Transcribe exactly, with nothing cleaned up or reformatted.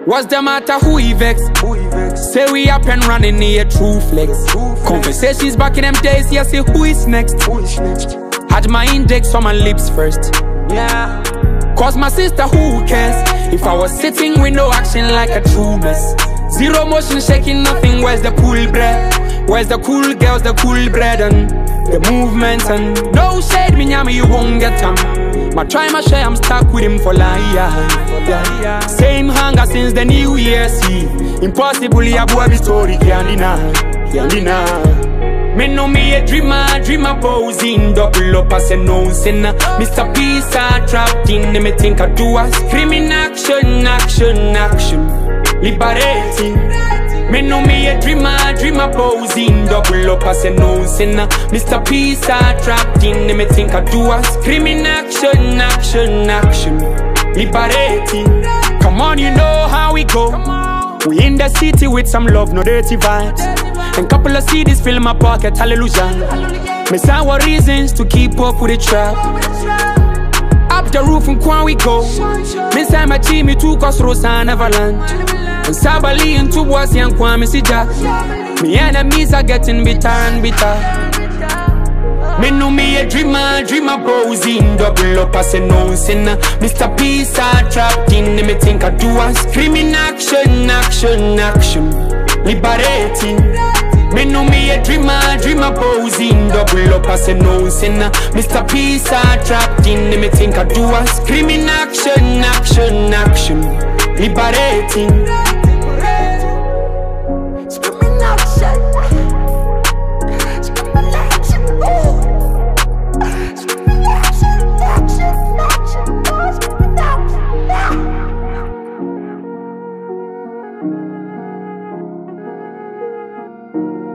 What's the matter, who he vex? Say we up and running here, true flex. Conversations back in them days, yeah, say who is next? Had my index on my lips first. Yeah. Cause my sister, who cares? If I was sitting with no action like a true mess. Zero motion, shaking nothing, where's the cool breath? Where's the cool girls, the cool bread and the movements and no shade, me nyama, you won't get them. My try, my share, I'm stuck with him for life. Yeah. Same hunger since the New Year's Eve. Impossible, yeah, boy, be story, can't deny, can't deny. Me know me a dreamer, dreamer posing, double up as a no sinner. Mister Peace, I trapped in, me think I do a screaming action, action, action, liberating. Me know me a dreamer, dreamer posing, double up as a no sinner. Mister Peace, I trapped in, me think I do a screaming action, action, action, liberating. Come on, you know how we go. We in the city with some love, no dirty vibes. And couple of C Ds fill my pocket, hallelujah. Me say what reasons to keep up with the trap. Up the roof and quan we go. Me say my team, me two cause Rosa and Avalanche. And Sabali and two boys and quan me see Jack. Me enemies are getting bitter and bitter. Me know me a dreamer, dreamer posing, double up as a no sinner. Mister Peace, I trapped in, me think I do a screaming action, action, action, liberating. Me know me a dreamer, dreamer posing, double up as a no sinner. Mister Peace, I trapped in, me think I do a screaming action, action, action, liberating. Screaming action, screaming action, screaming action, action, action, screaming action. Yeah.